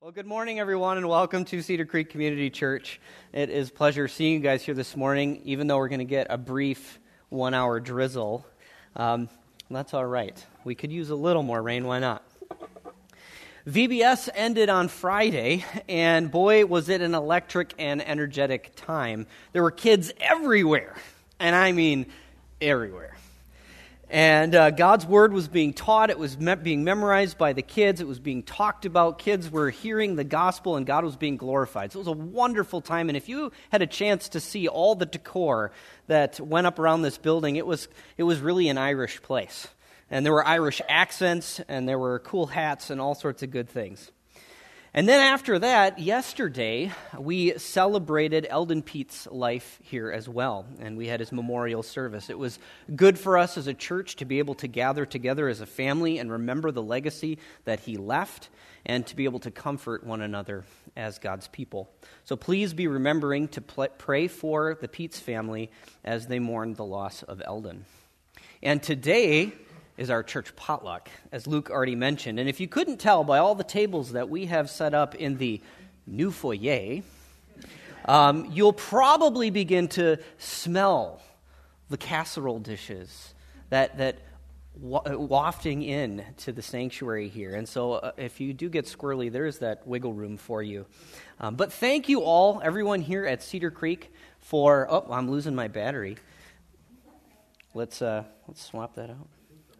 Well, good morning, everyone, and welcome to Cedar Creek Community Church. It is a pleasure seeing you guys here this morning, even though we're going to get a brief 1-hour drizzle. That's all right. We could use a little more rain, why not? VBS ended on Friday, and boy, was it an electric and energetic time. There were kids everywhere, and I mean everywhere. And God's Word was being taught. It was being memorized by the kids. It was being talked about. Kids were hearing the gospel, and God was being glorified. So it was a wonderful time. And if you had a chance to see all the decor that went up around this building, it was really an Irish place. And there were Irish accents, and there were cool hats, and all sorts of good things. And then after that, yesterday, we celebrated Eldon Pete's life here as well, and we had his memorial service. It was good for us as a church to be able to gather together as a family and remember the legacy that he left, and to be able to comfort one another as God's people. So please be remembering to pray for the Pete's family as they mourn the loss of Eldon. And today is our church potluck, as Luke already mentioned. And if you couldn't tell by all the tables that we have set up in the new foyer, you'll probably begin to smell the casserole dishes that wafting in to the sanctuary here. And so if you do get squirrely, there's that wiggle room for you. But thank you all, everyone here at Cedar Creek, for... Oh, I'm losing my battery. Let's swap that out.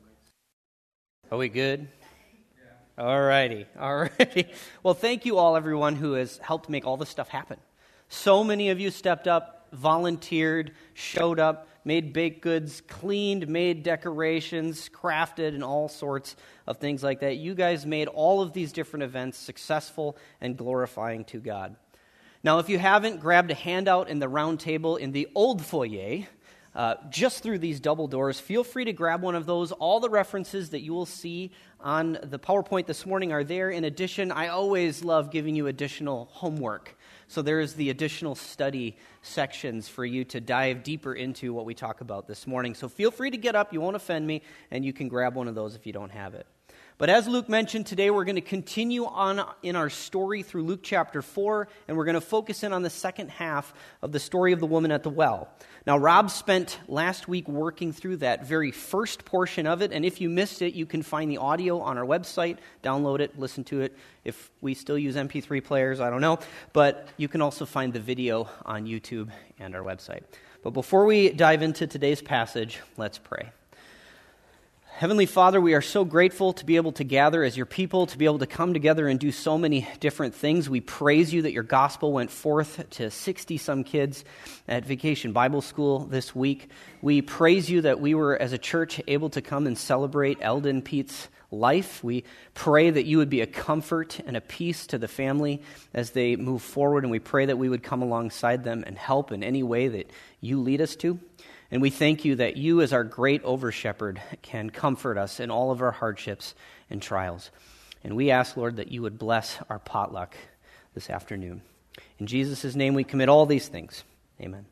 Are we good? Yeah. All righty. Well, thank you all, everyone who has helped make all this stuff happen. So many of you stepped up, volunteered, showed up, made baked goods, cleaned, made decorations, crafted, and all sorts of things like that. You guys made all of these different events successful and glorifying to God. Now, if you haven't grabbed a handout in the round table in the old foyer, just through these double doors, feel free to grab one of those. All the references that you will see on the PowerPoint this morning are there. In addition, I always love giving you additional homework. So there is the additional study sections for you to dive deeper into what we talk about this morning. So feel free to get up. You won't offend me, and you can grab one of those if you don't have it. But as Luke mentioned, today we're going to continue on in our story through Luke chapter 4, and we're going to focus in on the second half of the story of the woman at the well. Now, Rob spent last week working through that very first portion of it, and if you missed it, you can find the audio on our website, download it, listen to it. If we still use MP3 players, I don't know, but you can also find the video on YouTube and our website. But before we dive into today's passage, let's pray. Heavenly Father, we are so grateful to be able to gather as your people, to be able to come together and do so many different things. We praise you that your gospel went forth to 60-some kids at Vacation Bible School this week. We praise you that we were, as a church, able to come and celebrate Eldon Pete's life. We pray that you would be a comfort and a peace to the family as they move forward, and we pray that we would come alongside them and help in any way that you lead us to. And we thank you that you, as our great over-shepherd, can comfort us in all of our hardships and trials. And we ask, Lord, that you would bless our potluck this afternoon. In Jesus' name we commit all these things. Amen.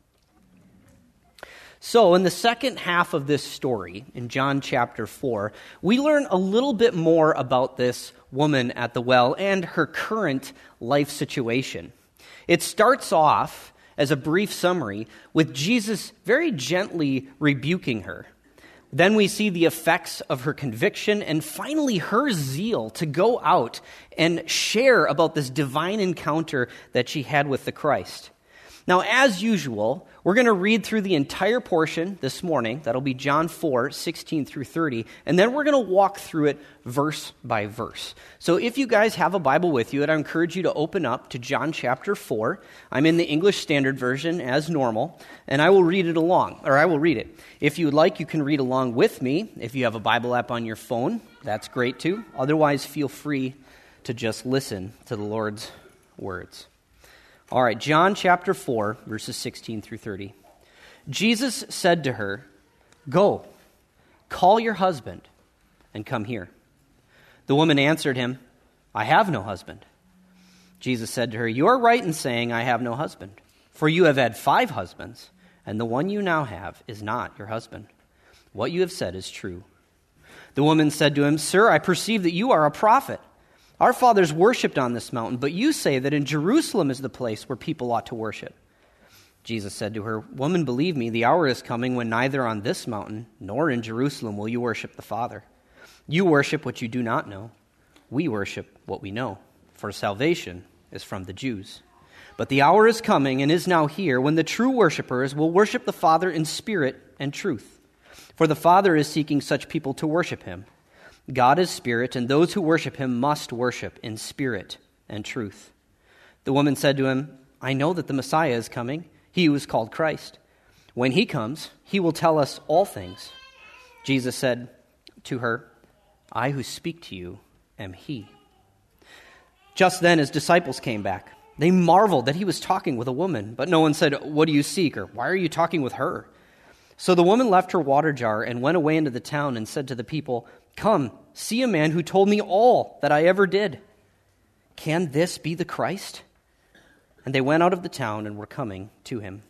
So, in the second half of this story, in John chapter 4, we learn a little bit more about this woman at the well and her current life situation. It starts off as a brief summary, with Jesus very gently rebuking her. Then we see the effects of her conviction, and finally her zeal to go out and share about this divine encounter that she had with the Christ. Now, as usual, we're going to read through the entire portion this morning. That'll be John 4, 16 through 30. And then we're going to walk through it verse by verse. So if you guys have a Bible with you, I'd encourage you to open up to John chapter 4. I'm in the English Standard Version as normal, and I will read it. If you would like, you can read along with me. If you have a Bible app on your phone, that's great too. Otherwise, feel free to just listen to the Lord's words. All right, John chapter 4, verses 16 through 30. Jesus said to her, "Go, call your husband and come here." The woman answered him, "I have no husband." Jesus said to her, "You are right in saying, 'I have no husband,' for you have had 5 husbands, and the one you now have is not your husband. What you have said is true." The woman said to him, "Sir, I perceive that you are a prophet. Our fathers worshipped on this mountain, but you say that in Jerusalem is the place where people ought to worship." Jesus said to her, "Woman, believe me, the hour is coming when neither on this mountain nor in Jerusalem will you worship the Father. You worship what you do not know. We worship what we know, for salvation is from the Jews. But the hour is coming and is now here when the true worshipers will worship the Father in spirit and truth. For the Father is seeking such people to worship him. God is spirit, and those who worship him must worship in spirit and truth." The woman said to him, "I know that the Messiah is coming, he who is called Christ. When he comes, he will tell us all things." Jesus said to her, "I who speak to you am he." Just then his disciples came back. They marveled that he was talking with a woman, but no one said, "What do you seek?" or "Why are you talking with her?" So the woman left her water jar and went away into the town and said to the people, "Come, see a man who told me all that I ever did. Can this be the Christ?" And they went out of the town and were coming to him.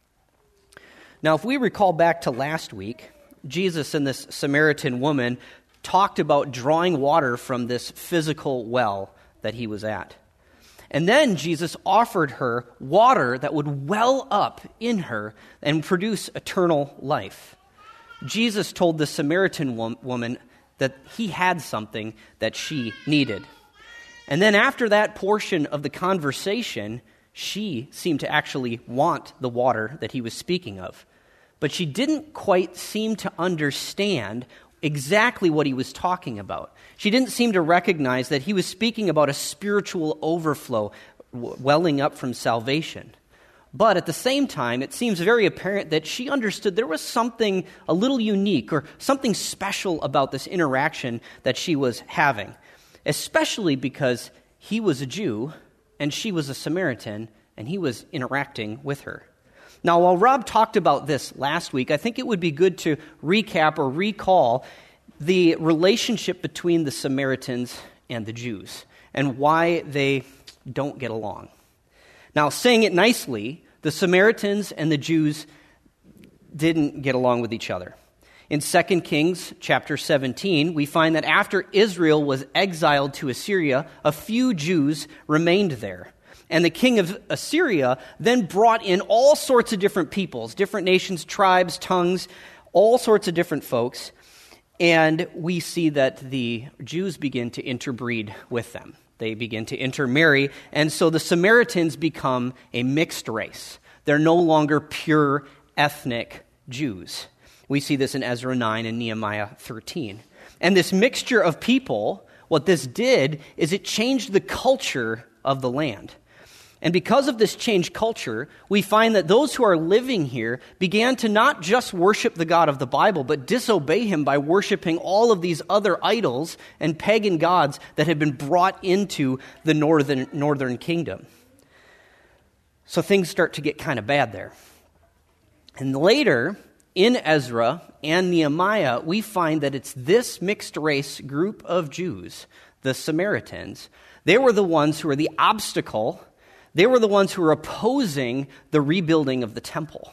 Now, if we recall back to last week, Jesus and this Samaritan woman talked about drawing water from this physical well that he was at. And then Jesus offered her water that would well up in her and produce eternal life. Jesus told the Samaritan woman that he had something that she needed. And then after that portion of the conversation, she seemed to actually want the water that he was speaking of. But she didn't quite seem to understand exactly what he was talking about. She didn't seem to recognize that he was speaking about a spiritual overflow welling up from salvation. But at the same time, it seems very apparent that she understood there was something a little unique or something special about this interaction that she was having, especially because he was a Jew and she was a Samaritan and he was interacting with her. Now, while Rob talked about this last week, I think it would be good to recap or recall the relationship between the Samaritans and the Jews and why they don't get along. Now, saying it nicely, the Samaritans and the Jews didn't get along with each other. In 2 Kings chapter 17, we find that after Israel was exiled to Assyria, a few Jews remained there. And the king of Assyria then brought in all sorts of different peoples, different nations, tribes, tongues, all sorts of different folks. And we see that the Jews begin to interbreed with them. They begin to intermarry, and so the Samaritans become a mixed race. They're no longer pure ethnic Jews. We see this in Ezra 9 and Nehemiah 13. And this mixture of people, what this did is it changed the culture of the land. And because of this changed culture, we find that those who are living here began to not just worship the God of the Bible, but disobey him by worshiping all of these other idols and pagan gods that had been brought into the northern kingdom. So things start to get kind of bad there. And later, in Ezra and Nehemiah, we find that it's this mixed race group of Jews, the Samaritans. They were the ones who were the obstacle. They were the ones who were opposing the rebuilding of the temple.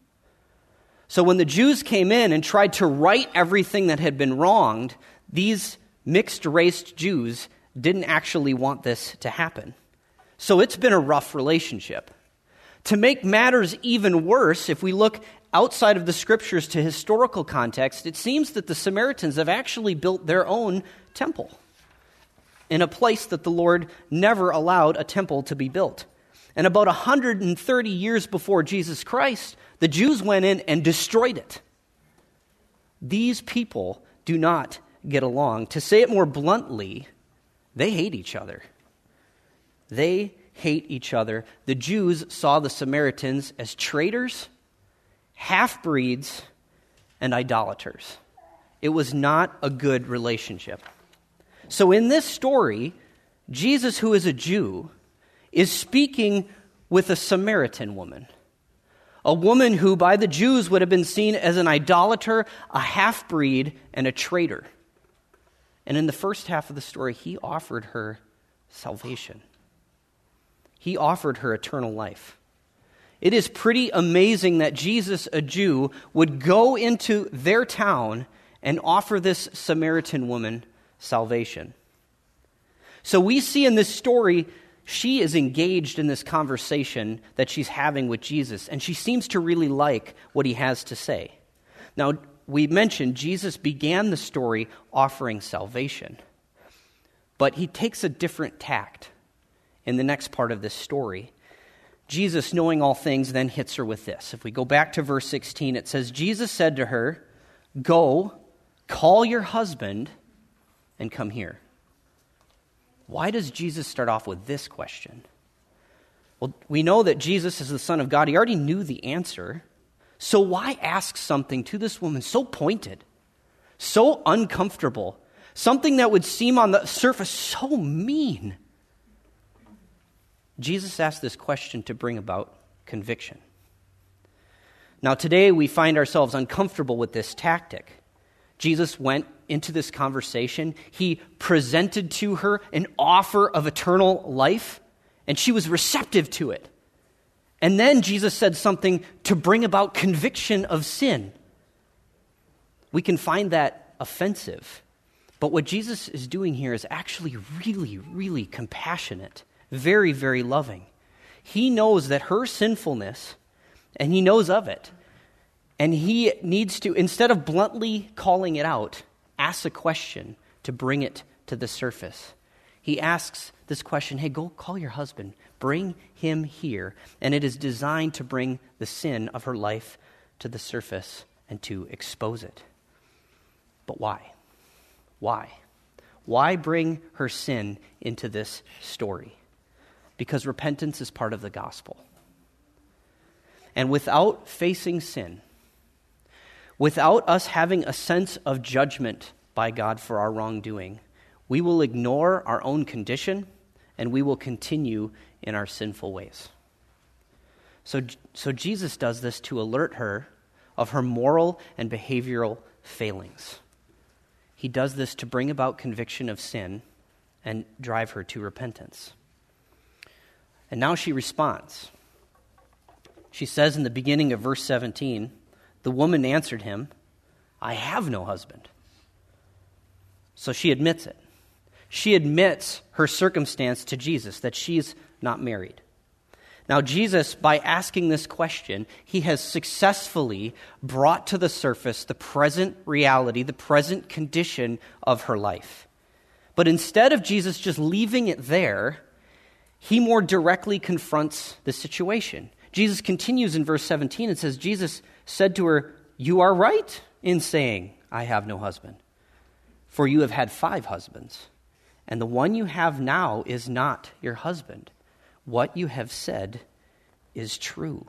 So when the Jews came in and tried to right everything that had been wronged, these mixed-raced Jews didn't actually want this to happen. So it's been a rough relationship. To make matters even worse, if we look outside of the scriptures to historical context, it seems that the Samaritans have actually built their own temple in a place that the Lord never allowed a temple to be built. And about 130 years before Jesus Christ, the Jews went in and destroyed it. These people do not get along. To say it more bluntly, they hate each other. They hate each other. The Jews saw the Samaritans as traitors, half-breeds, and idolaters. It was not a good relationship. So in this story, Jesus, who is a Jew, is speaking with a Samaritan woman, a woman who by the Jews would have been seen as an idolater, a half-breed, and a traitor. And in the first half of the story, he offered her salvation. He offered her eternal life. It is pretty amazing that Jesus, a Jew, would go into their town and offer this Samaritan woman salvation. So we see in this story, she is engaged in this conversation that she's having with Jesus, and she seems to really like what he has to say. Now, we mentioned Jesus began the story offering salvation, but he takes a different tact in the next part of this story. Jesus, knowing all things, then hits her with this. If we go back to verse 16, it says, Jesus said to her, "Go, call your husband, and come here." Why does Jesus start off with this question? Well, we know that Jesus is the Son of God. He already knew the answer. So why ask something to this woman so pointed, so uncomfortable, something that would seem on the surface so mean? Jesus asked this question to bring about conviction. Now, today we find ourselves uncomfortable with this tactic. Jesus went into this conversation. He presented to her an offer of eternal life, and she was receptive to it. And then Jesus said something to bring about conviction of sin. We can find that offensive. But what Jesus is doing here is actually really, really compassionate, very, very loving. He knows that her sinfulness, and he knows of it, and he needs to, instead of bluntly calling it out, ask a question to bring it to the surface. He asks this question, hey, go call your husband, bring him here. And it is designed to bring the sin of her life to the surface and to expose it. But why? Why? Why bring her sin into this story? Because repentance is part of the gospel. And without facing sin, without us having a sense of judgment by God for our wrongdoing, we will ignore our own condition and we will continue in our sinful ways. So Jesus does this to alert her of her moral and behavioral failings. He does this to bring about conviction of sin and drive her to repentance. And now she responds. She says in the beginning of verse 17, the woman answered him, "I have no husband." So she admits it. She admits her circumstance to Jesus, that she's not married. Now Jesus, by asking this question, he has successfully brought to the surface the present reality, the present condition of her life. But instead of Jesus just leaving it there, he more directly confronts the situation. Jesus continues in verse 17 and says, Jesus said to her, "You are right in saying, 'I have no husband,' for you have had 5 husbands, and the one you have now is not your husband. What you have said is true."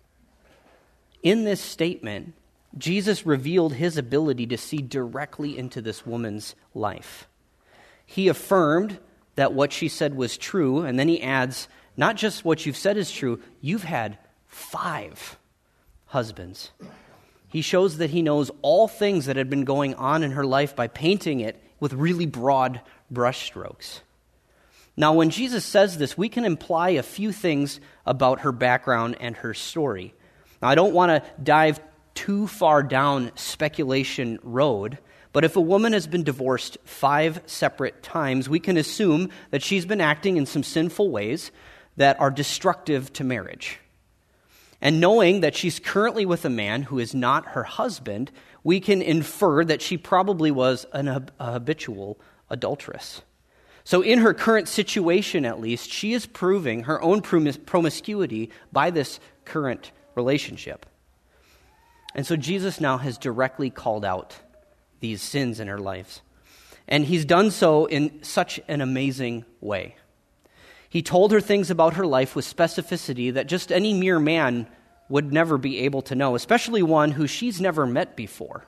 In this statement, Jesus revealed his ability to see directly into this woman's life. He affirmed that what she said was true, and then he adds, not just what you've said is true, you've had 5 husbands. He shows that he knows all things that had been going on in her life by painting it with really broad brushstrokes. Now, when Jesus says this, we can imply a few things about her background and her story. Now, I don't want to dive too far down speculation road, but if a woman has been divorced 5 separate times, we can assume that she's been acting in some sinful ways that are destructive to marriage. And knowing that she's currently with a man who is not her husband, we can infer that she probably was a habitual adulteress. So in her current situation, at least, she is proving her own promiscuity by this current relationship. And so Jesus now has directly called out these sins in her life. And he's done so in such an amazing way. He told her things about her life with specificity that just any mere man would never be able to know, especially one who she's never met before.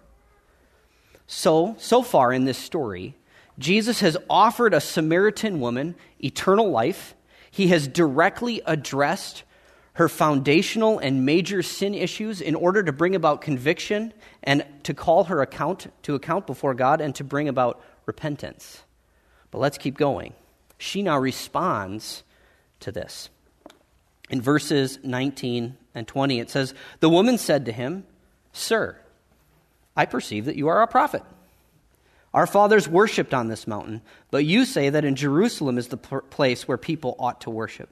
So far in this story, Jesus has offered a Samaritan woman eternal life. He has directly addressed her foundational and major sin issues in order to bring about conviction and to call her to account before God and to bring about repentance. But let's keep going. She now responds to this. In verses 19 and 20, it says, "The woman said to him, 'Sir, I perceive that you are a prophet. Our fathers worshipped on this mountain, but you say that in Jerusalem is the place where people ought to worship."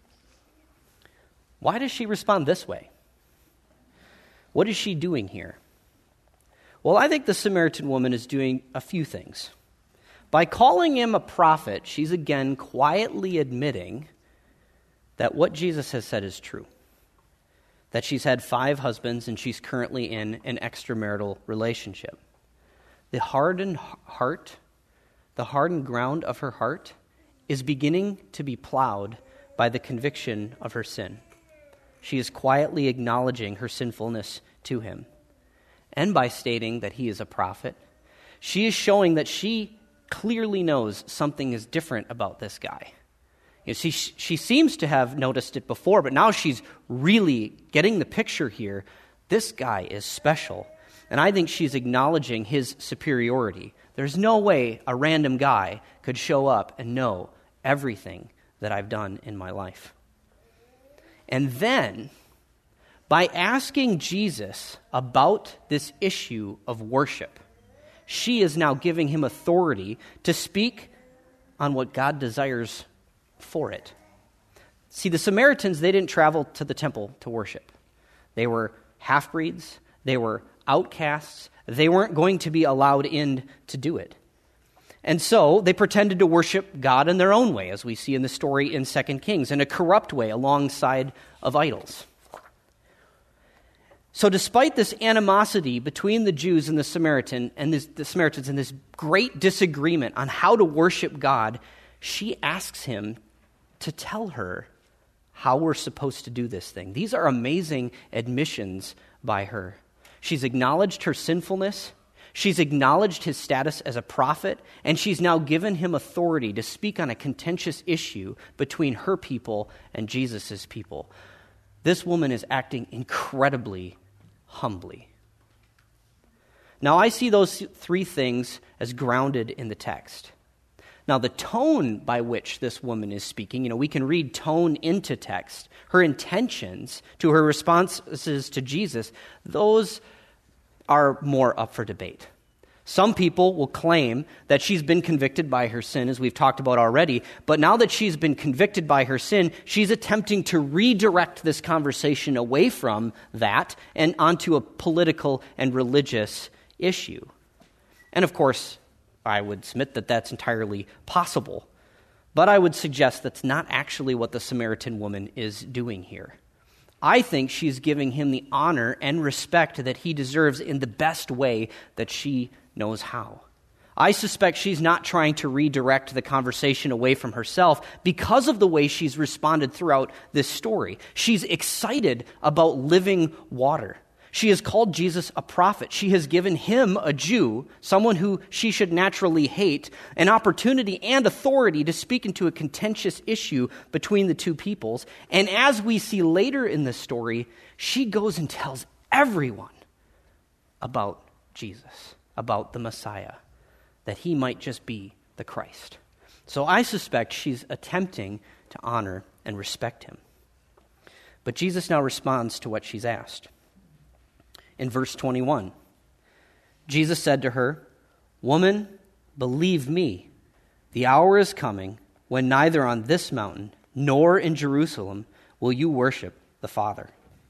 Why does she respond this way? What is she doing here? Well, I think the Samaritan woman is doing a few things. By calling him a prophet, she's again quietly admitting that what Jesus has said is true. That she's had 5 husbands and she's currently in an extramarital relationship. The hardened heart, the hardened ground of her heart, is beginning to be plowed by the conviction of her sin. She is quietly acknowledging her sinfulness to him. And by stating that he is a prophet, she is showing that she clearly knows something is different about this guy. You see, she seems to have noticed it before, but now she's really getting the picture here. This guy is special. And I think she's acknowledging his superiority. There's no way a random guy could show up and know everything that I've done in my life. And then, by asking Jesus about this issue of worship, she is now giving him authority to speak on what God desires for it. See, the Samaritans, they didn't travel to the temple to worship. They were half-breeds. They were outcasts. They weren't going to be allowed in to do it. And so they pretended to worship God in their own way, as we see in the story in 2 Kings, in a corrupt way alongside of idols. So despite this animosity between the Jews and the Samaritans and this great disagreement on how to worship God, she asks him to tell her how we're supposed to do this thing. These are amazing admissions by her. She's acknowledged her sinfulness, she's acknowledged his status as a prophet, and she's now given him authority to speak on a contentious issue between her people and Jesus' people. This woman is acting incredibly humbly. Now, I see those 3 things as grounded in the text. Now, the tone by which this woman is speaking, we can read tone into text. Her intentions to her responses to Jesus, those are more up for debate. Some people will claim that she's been convicted by her sin, as we've talked about already, but now that she's been convicted by her sin, she's attempting to redirect this conversation away from that and onto a political and religious issue. And of course, I would submit that that's entirely possible, but I would suggest that's not actually what the Samaritan woman is doing here. I think she's giving him the honor and respect that he deserves in the best way that she knows how. I suspect she's not trying to redirect the conversation away from herself because of the way she's responded throughout this story. She's excited about living water. She has called Jesus a prophet. She has given him, a Jew, someone who she should naturally hate, an opportunity and authority to speak into a contentious issue between the two peoples. And as we see later in the story, she goes and tells everyone about Jesus, about the Messiah, that he might just be the Christ. So I suspect she's attempting to honor and respect him. But Jesus now responds to what she's asked. In verse 21, Jesus said to her, "Woman, believe me, the hour is coming when neither on this mountain nor in Jerusalem will you worship the Father."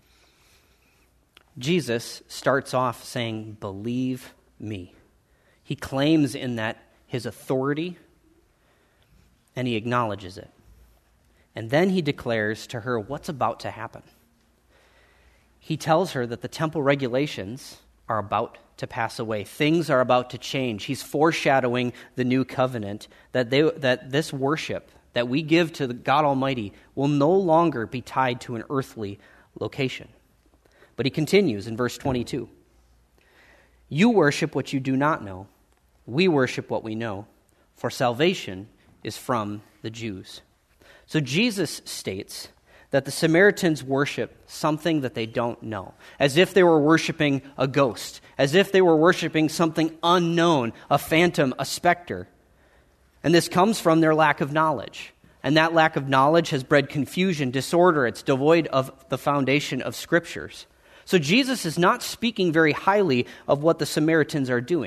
Jesus starts off saying, "Believe me." He claims in that his authority, and he acknowledges it. And then he declares to her what's about to happen. He tells her that the temple regulations are about to pass away. Things are about to change. He's foreshadowing the new covenant, that this worship that we give to the God Almighty will no longer be tied to an earthly location. But he continues in verse 22. "You worship what you do not know. We worship what we know, for salvation is from the Jews." So Jesus states that the Samaritans worship something that they don't know, as if they were worshiping a ghost, as if they were worshiping something unknown, a phantom, a specter. And this comes from their lack of knowledge. And that lack of knowledge has bred confusion, disorder. It's devoid of the foundation of Scriptures. So Jesus is not speaking very highly of what the Samaritans are doing.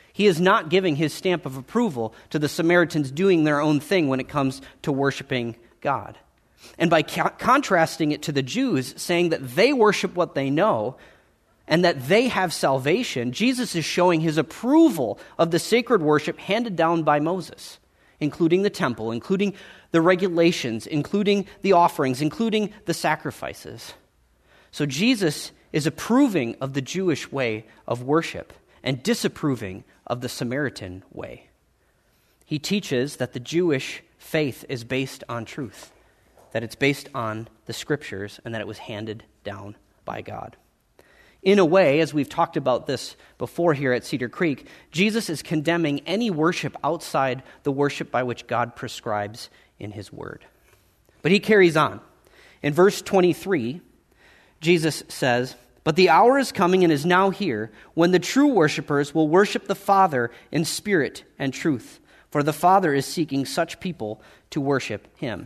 He is not giving his stamp of approval to the Samaritans doing their own thing when it comes to worshiping God. And by contrasting it to the Jews, saying that they worship what they know and that they have salvation, Jesus is showing his approval of the sacred worship handed down by Moses, including the temple, including the regulations, including the offerings, including the sacrifices. So Jesus is approving of the Jewish way of worship and disapproving of the Samaritan way. He teaches that the Jewish faith is based on truth, that it's based on the Scriptures, and that it was handed down by God. In a way, as we've talked about this before here at Cedar Creek, Jesus is condemning any worship outside the worship by which God prescribes in his word. But he carries on. In verse 23, Jesus says, "But the hour is coming and is now here when the true worshipers will worship the Father in spirit and truth, for the Father is seeking such people to worship him."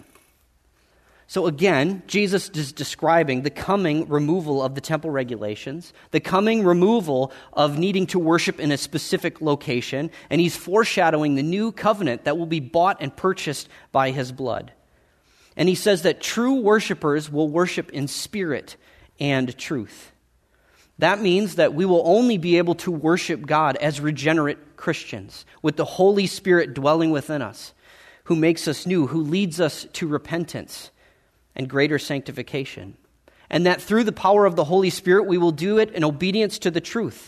So again, Jesus is describing the coming removal of the temple regulations, the coming removal of needing to worship in a specific location, and he's foreshadowing the new covenant that will be bought and purchased by his blood. And he says that true worshipers will worship in spirit and truth. That means that we will only be able to worship God as regenerate Christians, with the Holy Spirit dwelling within us, who makes us new, who leads us to repentance and greater sanctification. And that through the power of the Holy Spirit, we will do it in obedience to the truth.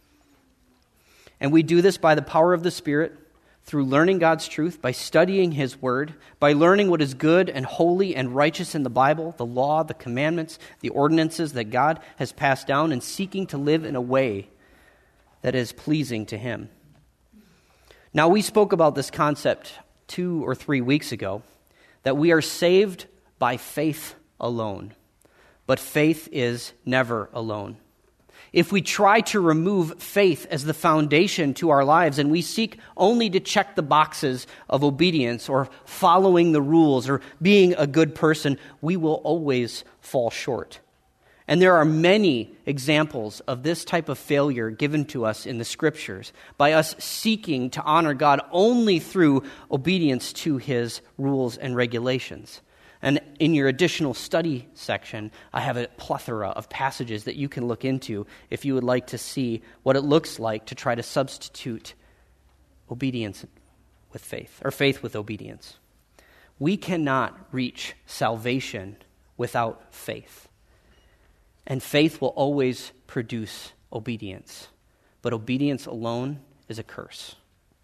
And we do this by the power of the Spirit, through learning God's truth, by studying his word, by learning what is good and holy and righteous in the Bible, the law, the commandments, the ordinances that God has passed down, and seeking to live in a way that is pleasing to him. Now, we spoke about this concept 2 or 3 weeks ago, that we are saved by faith alone. But faith is never alone. If we try to remove faith as the foundation to our lives, and we seek only to check the boxes of obedience or following the rules or being a good person, we will always fall short. And there are many examples of this type of failure given to us in the Scriptures by us seeking to honor God only through obedience to his rules and regulations. And in your additional study section, I have a plethora of passages that you can look into if you would like to see what it looks like to try to substitute obedience with faith, or faith with obedience. We cannot reach salvation without faith. And faith will always produce obedience. But obedience alone is a curse.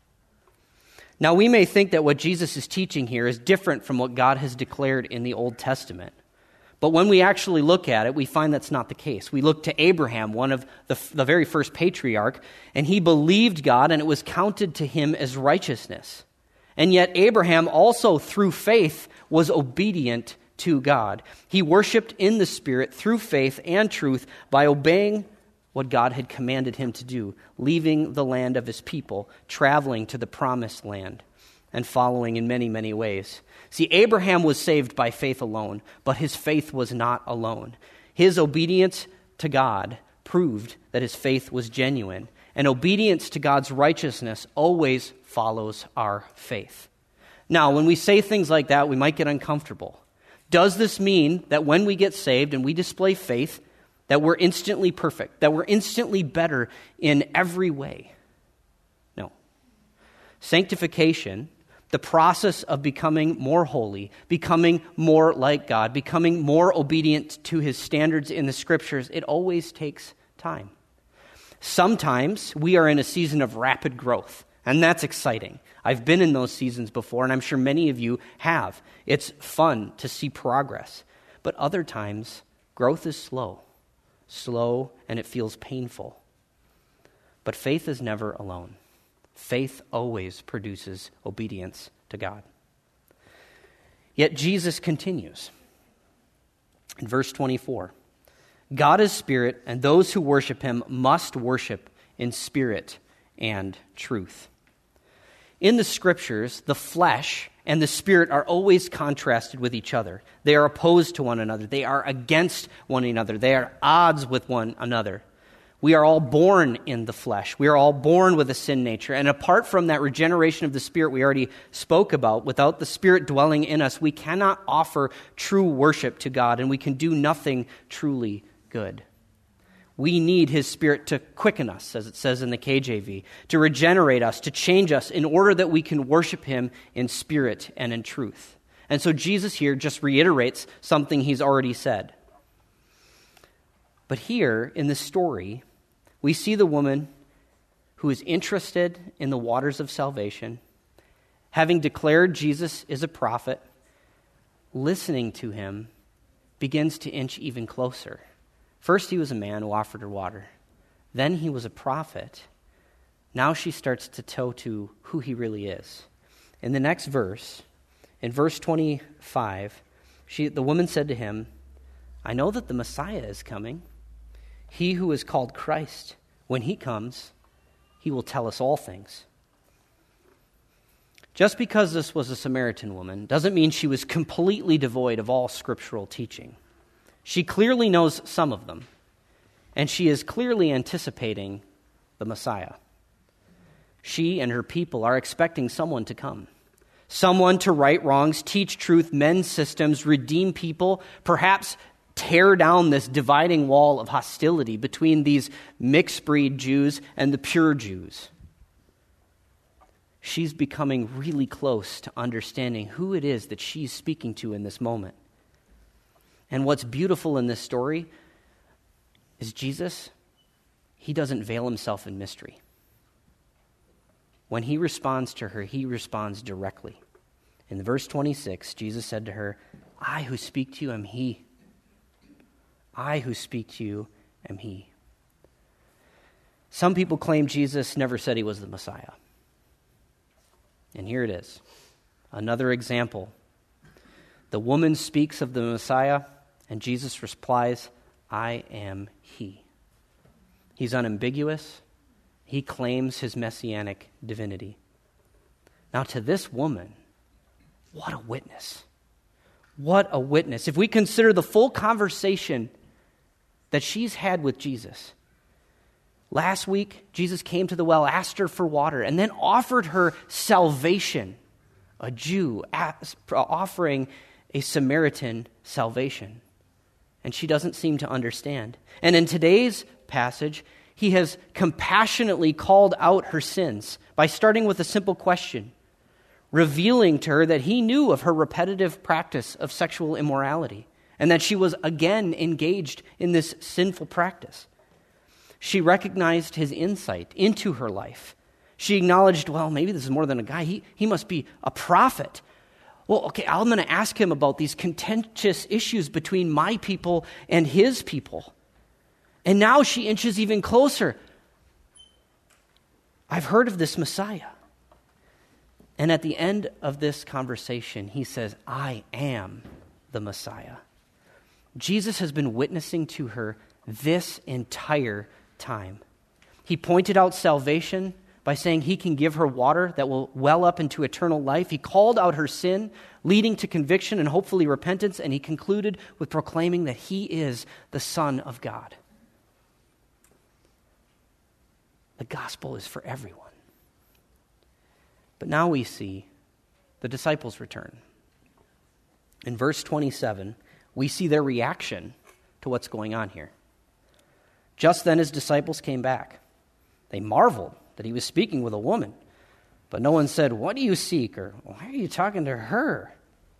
Now, we may think that what Jesus is teaching here is different from what God has declared in the Old Testament. But when we actually look at it, we find that's not the case. We look to Abraham, one of the very first patriarch, and he believed God, and it was counted to him as righteousness. And yet Abraham also, through faith, was obedient to God. He worshiped in the Spirit through faith and truth by obeying what God had commanded him to do, leaving the land of his people, traveling to the promised land, and following in many, many ways. See, Abraham was saved by faith alone, but his faith was not alone. His obedience to God proved that his faith was genuine, and obedience to God's righteousness always follows our faith. Now, when we say things like that, we might get uncomfortable. Does this mean that when we get saved and we display faith, that we're instantly perfect, that we're instantly better in every way? No. Sanctification, the process of becoming more holy, becoming more like God, becoming more obedient to his standards in the Scriptures, it always takes time. Sometimes we are in a season of rapid growth, and that's exciting. I've been in those seasons before, and I'm sure many of you have. It's fun to see progress. But other times, growth is slow, and it feels painful. But faith is never alone. Faith always produces obedience to God. Yet Jesus continues. In verse 24, God is spirit, and those who worship him must worship in spirit and truth. In the Scriptures, the flesh and the Spirit are always contrasted with each other. They are opposed to one another. They are against one another. They are at odds with one another. We are all born in the flesh. We are all born with a sin nature. And apart from that regeneration of the Spirit we already spoke about, without the Spirit dwelling in us, we cannot offer true worship to God, and we can do nothing truly good. We need His Spirit to quicken us, as it says in the KJV, to regenerate us, to change us, in order that we can worship Him in spirit and in truth. And so Jesus here just reiterates something He's already said. But here, in this story, we see the woman who is interested in the waters of salvation, having declared Jesus is a prophet, listening to Him, begins to inch even closer. First, He was a man who offered her water. Then He was a prophet. Now she starts to toe to who He really is. In the next verse, in verse 25, the woman said to Him, I know that the Messiah is coming. He who is called Christ, when He comes, He will tell us all things. Just because this was a Samaritan woman doesn't mean she was completely devoid of all scriptural teaching. She clearly knows some of them, and she is clearly anticipating the Messiah. She and her people are expecting someone to come, someone to right wrongs, teach truth, mend systems, redeem people, perhaps tear down this dividing wall of hostility between these mixed-breed Jews and the pure Jews. She's becoming really close to understanding who it is that she's speaking to in this moment. And what's beautiful in this story is Jesus, He doesn't veil Himself in mystery. When He responds to her, He responds directly. In verse 26, Jesus said to her, I who speak to you am He. I who speak to you am He. Some people claim Jesus never said He was the Messiah. And here it is, another example. The woman speaks of the Messiah, and Jesus replies, I am He. He's unambiguous. He claims His messianic divinity. Now, to this woman, what a witness. What a witness. If we consider the full conversation that she's had with Jesus. Last week, Jesus came to the well, asked her for water, and then offered her salvation. A Jew offering a Samaritan salvation. And she doesn't seem to understand. And in today's passage, He has compassionately called out her sins by starting with a simple question, revealing to her that He knew of her repetitive practice of sexual immorality, and that she was again engaged in this sinful practice. She recognized His insight into her life. She acknowledged, well, maybe this is more than a guy. He must be a prophet. Well, okay, I'm going to ask him about these contentious issues between my people and his people. And now she inches even closer. I've heard of this Messiah. And at the end of this conversation, He says, I am the Messiah. Jesus has been witnessing to her this entire time. He pointed out salvation by saying He can give her water that will well up into eternal life. He called out her sin, leading to conviction and hopefully repentance, and He concluded with proclaiming that He is the Son of God. The gospel is for everyone. But now we see the disciples return. In verse 27, we see their reaction to what's going on here. Just then His disciples came back. They marveled that He was speaking with a woman. But no one said, what do you seek? Or why are you talking to her?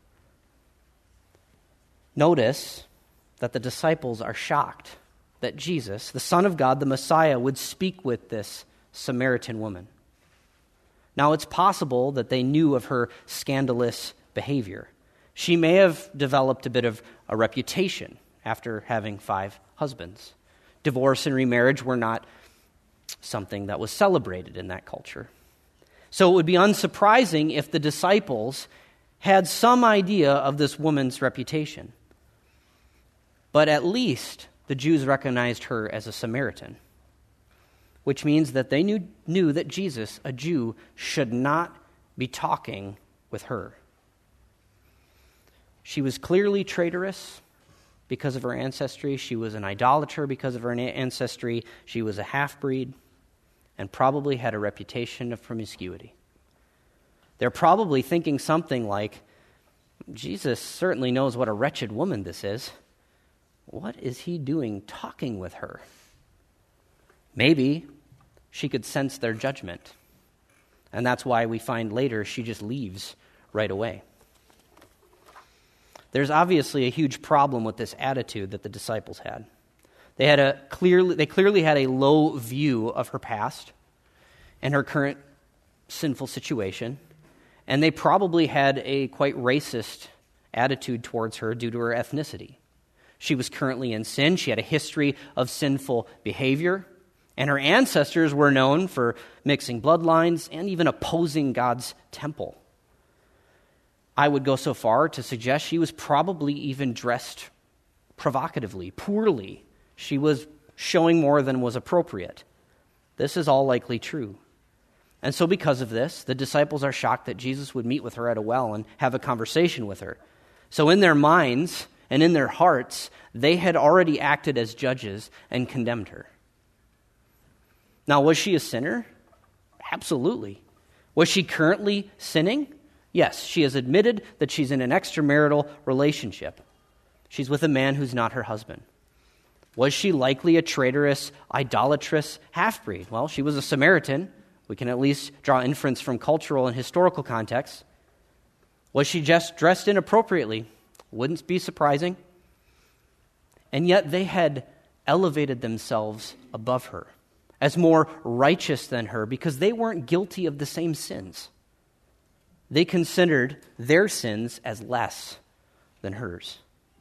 Notice that the disciples are shocked that Jesus, the Son of God, the Messiah, would speak with this Samaritan woman. Now, it's possible that they knew of her scandalous behavior. She may have developed a bit of a reputation after having 5 husbands. Divorce and remarriage were not something that was celebrated in that culture. So it would be unsurprising if the disciples had some idea of this woman's reputation. But at least the Jews recognized her as a Samaritan, which means that they knew that Jesus, a Jew, should not be talking with her. She was clearly traitorous, because of her ancestry. She was an idolater because of her ancestry. She was a half-breed and probably had a reputation of promiscuity. They're probably thinking something like, Jesus certainly knows what a wretched woman this is. What is he doing talking with her? Maybe she could sense their judgment. And that's why we find later she just leaves right away. There's obviously a huge problem with this attitude that the disciples had. They clearly had a low view of her past and her current sinful situation, and they probably had a quite racist attitude towards her due to her ethnicity. She was currently in sin. She had a history of sinful behavior, and her ancestors were known for mixing bloodlines and even opposing God's temple. I would go so far to suggest she was probably even dressed provocatively, poorly. She was showing more than was appropriate. This is all likely true. And so because of this, the disciples are shocked that Jesus would meet with her at a well and have a conversation with her. So in their minds and in their hearts, they had already acted as judges and condemned her. Now, was she a sinner? Absolutely. Was she currently sinning? Yes, she has admitted that she's in an extramarital relationship. She's with a man who's not her husband. Was she likely a traitorous, idolatrous half-breed? Well, she was a Samaritan. We can at least draw inference from cultural and historical context. Was she just dressed inappropriately? Wouldn't be surprising. And yet they had elevated themselves above her as more righteous than her because they weren't guilty of the same sins. They considered their sins as less than hers.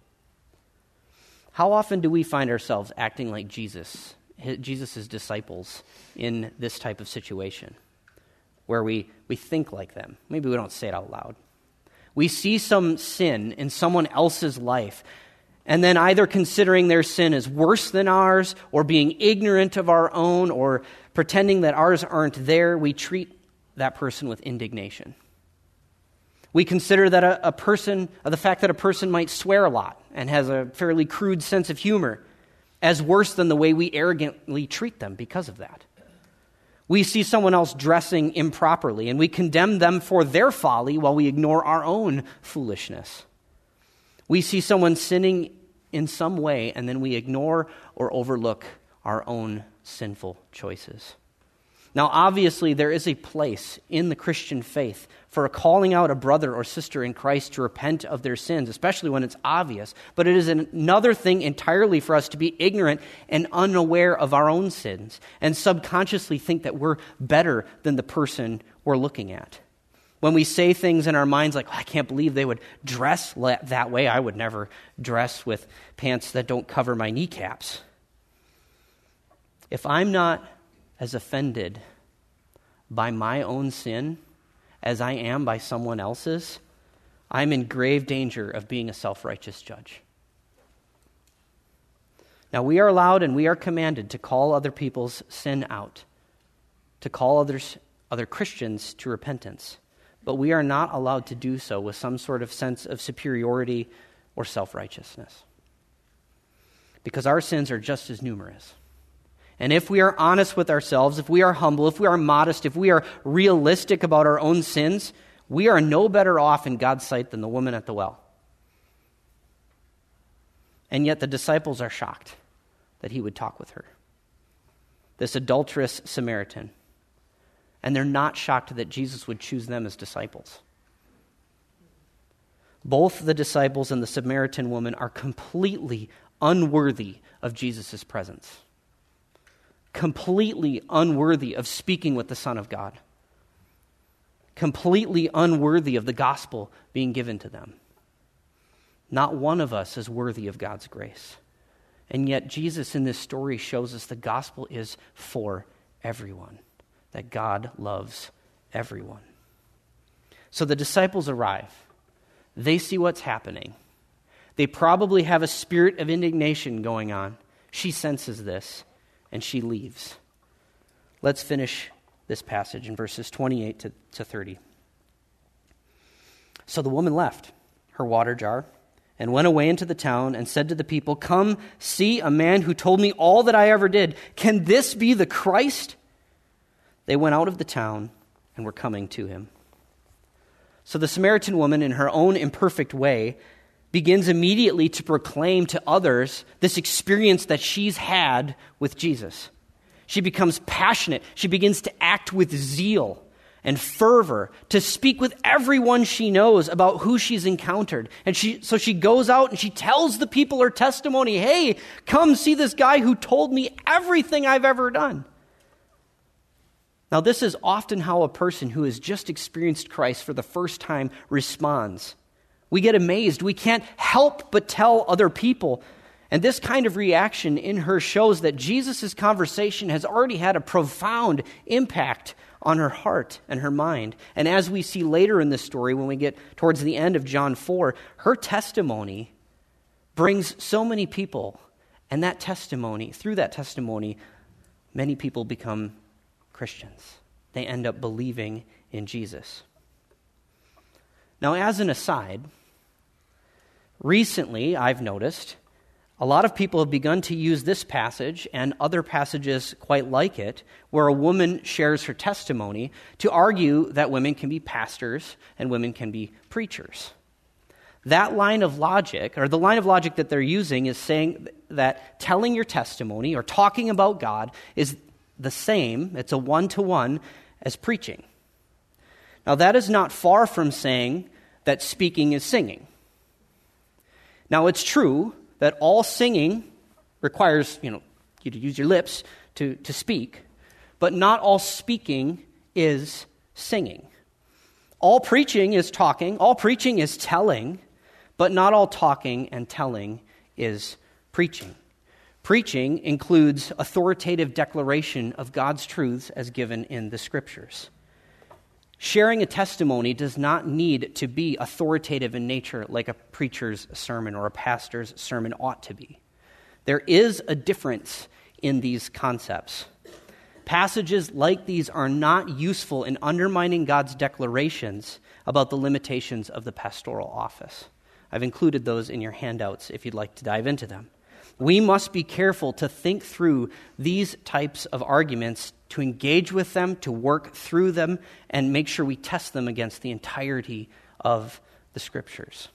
How often do we find ourselves acting like Jesus' disciples in this type of situation, where we think like them? Maybe we don't say it out loud. We see some sin in someone else's life, and then either considering their sin as worse than ours, or being ignorant of our own, or pretending that ours aren't there, we treat that person with indignation. We consider that the fact that a person might swear a lot and has a fairly crude sense of humor as worse than the way we arrogantly treat them because of that. We see someone else dressing improperly, and we condemn them for their folly while we ignore our own foolishness. We see someone sinning in some way, and then we ignore or overlook our own sinful choices. Now, obviously, there is a place in the Christian faith for calling out a brother or sister in Christ to repent of their sins, especially when it's obvious. But it is another thing entirely for us to be ignorant and unaware of our own sins and subconsciously think that we're better than the person we're looking at. When we say things in our minds like, I can't believe they would dress that way. I would never dress with pants that don't cover my kneecaps. If I'm not as offended by my own sin as I am by someone else's, I'm in grave danger of being a self-righteous judge. Now, we are allowed and we are commanded to call other people's sin out, to call other Christians to repentance, but we are not allowed to do so with some sort of sense of superiority or self-righteousness, because our sins are just as numerous. And if we are honest with ourselves, if we are humble, if we are modest, if we are realistic about our own sins, we are no better off in God's sight than the woman at the well. And yet the disciples are shocked that he would talk with her, this adulterous Samaritan. And they're not shocked that Jesus would choose them as disciples. Both the disciples and the Samaritan woman are completely unworthy of Jesus' presence. Completely unworthy of speaking with the Son of God. Completely unworthy of the gospel being given to them. Not one of us is worthy of God's grace. And yet Jesus in this story shows us the gospel is for everyone. That God loves everyone. So the disciples arrive. They see what's happening. They probably have a spirit of indignation going on. She senses this. And she leaves. Let's finish this passage in verses 28 to 30. So the woman left her water jar and went away into the town and said to the people, "Come, see a man who told me all that I ever did. Can this be the Christ?" They went out of the town and were coming to him. So the Samaritan woman, in her own imperfect way, begins immediately to proclaim to others this experience that she's had with Jesus. She becomes passionate. She begins to act with zeal and fervor, to speak with everyone she knows about who she's encountered. And so she goes out and she tells the people her testimony. "Hey, come see this guy who told me everything I've ever done." Now, this is often how a person who has just experienced Christ for the first time responds. We get amazed. We can't help but tell other people. And this kind of reaction in her shows that Jesus' conversation has already had a profound impact on her heart and her mind. And as we see later in this story, when we get towards the end of John 4, her testimony brings so many people. And that testimony, through that testimony, many people become Christians. They end up believing in Jesus. Now, as an aside, recently I've noticed a lot of people have begun to use this passage and other passages quite like it, where a woman shares her testimony, to argue that women can be pastors and women can be preachers. That line of logic, or the line of logic that they're using, is saying that telling your testimony or talking about God is the same, it's a one-to-one, as preaching. Now, that is not far from saying that speaking is singing. Now, it's true that all singing requires, you to use your lips to speak, but not all speaking is singing. All preaching is talking, all preaching is telling, but not all talking and telling is preaching. Preaching includes authoritative declaration of God's truths as given in the Scriptures. Sharing a testimony does not need to be authoritative in nature like a preacher's sermon or a pastor's sermon ought to be. There is a difference in these concepts. Passages like these are not useful in undermining God's declarations about the limitations of the pastoral office. I've included those in your handouts if you'd like to dive into them. We must be careful to think through these types of arguments, to engage with them, to work through them, and make sure we test them against the entirety of the Scriptures.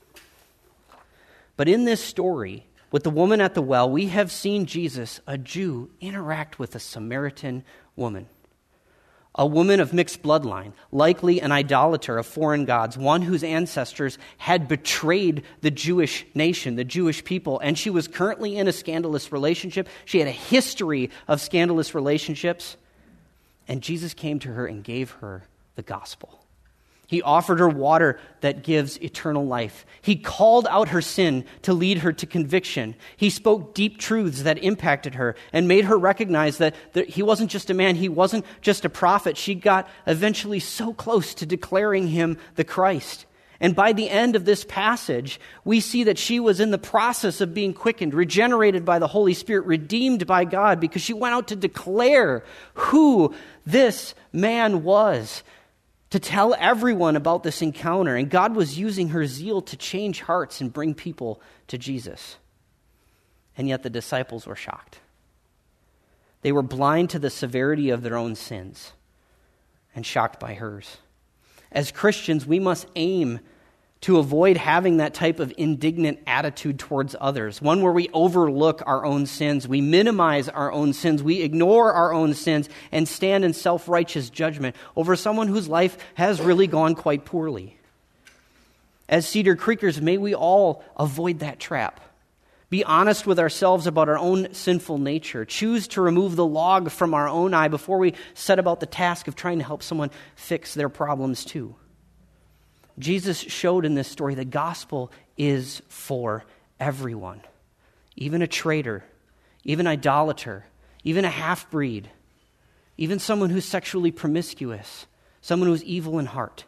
But in this story, with the woman at the well, we have seen Jesus, a Jew, interact with a Samaritan woman. A woman of mixed bloodline, likely an idolater of foreign gods, one whose ancestors had betrayed the Jewish nation, the Jewish people, and she was currently in a scandalous relationship. She had a history of scandalous relationships, and Jesus came to her and gave her the gospel. He offered her water that gives eternal life. He called out her sin to lead her to conviction. He spoke deep truths that impacted her and made her recognize that he wasn't just a man, he wasn't just a prophet. She got eventually so close to declaring him the Christ. And by the end of this passage, we see that she was in the process of being quickened, regenerated by the Holy Spirit, redeemed by God, because she went out to declare who this man was, to tell everyone about this encounter. And God was using her zeal to change hearts and bring people to Jesus. And yet the disciples were shocked. They were blind to the severity of their own sins and shocked by hers. As Christians, we must aim to avoid having that type of indignant attitude towards others, one where we overlook our own sins, we minimize our own sins, we ignore our own sins, and stand in self-righteous judgment over someone whose life has really gone quite poorly. As Cedar Creekers, may we all avoid that trap. Be honest with ourselves about our own sinful nature. Choose to remove the log from our own eye before we set about the task of trying to help someone fix their problems too. Jesus showed in this story the gospel is for everyone, even a traitor, even idolater, even a half-breed, even someone who's sexually promiscuous, someone who's evil in heart.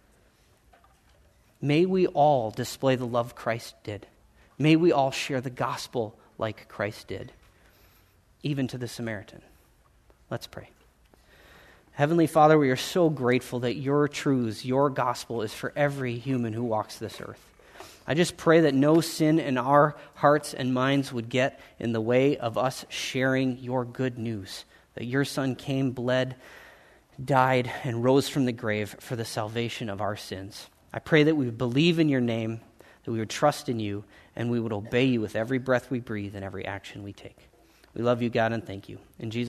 May we all display the love Christ did. May we all share the gospel like Christ did, even to the Samaritan. Let's pray. Heavenly Father, we are so grateful that your truths, your gospel is for every human who walks this earth. I just pray that no sin in our hearts and minds would get in the way of us sharing your good news, that your Son came, bled, died, and rose from the grave for the salvation of our sins. I pray that we would believe in your name, that we would trust in you, and we would obey you with every breath we breathe and every action we take. We love you, God, and thank you. In Jesus'